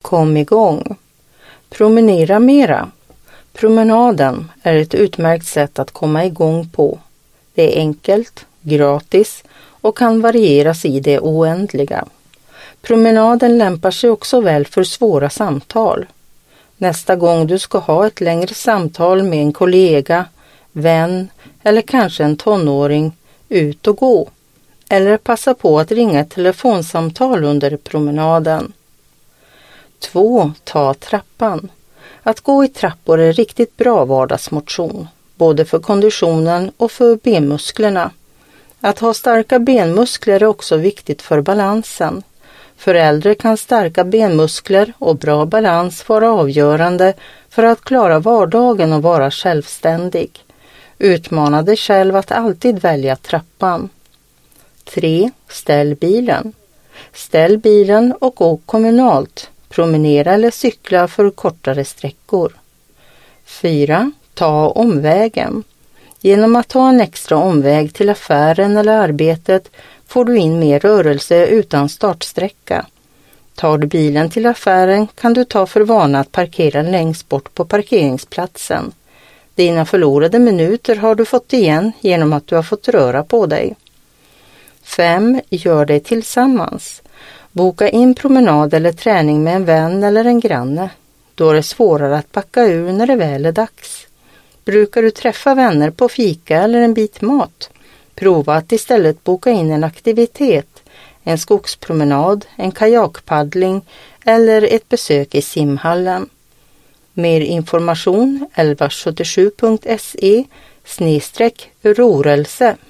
Kom igång. Promenera mera. Promenaden är ett utmärkt sätt att komma igång på. Det är enkelt, gratis och kan varieras i det oändliga. Promenaden lämpar sig också väl för svåra samtal. Nästa gång du ska ha ett längre samtal med en kollega, vän eller kanske en tonåring, ut och gå. Eller passa på att ringa ett telefonsamtal under promenaden. 2. Ta trappan. Att gå i trappor är riktigt bra vardagsmotion, både för konditionen och för benmusklerna. Att ha starka benmuskler är också viktigt för balansen. För äldre kan starka benmuskler och bra balans vara avgörande för att klara vardagen och vara självständig. Utmana dig själv att alltid välja trappan. 3. Ställ bilen. Ställ bilen och åk kommunalt. Promenera eller cykla för kortare sträckor. 4. Ta omvägen. Genom att ta en extra omväg till affären eller arbetet får du in mer rörelse utan startsträcka. Tar du bilen till affären kan du ta för vana att parkera längst bort på parkeringsplatsen. Dina förlorade minuter har du fått igen genom att du har fått röra på dig. 5. Gör det tillsammans. Boka in promenad eller träning med en vän eller en granne. Då är det svårare att backa ur när det väl är dags. Brukar du träffa vänner på fika eller en bit mat? Prova att istället boka in en aktivitet, en skogspromenad, en kajakpaddling eller ett besök i simhallen. Mer information 1177.se/rorelse.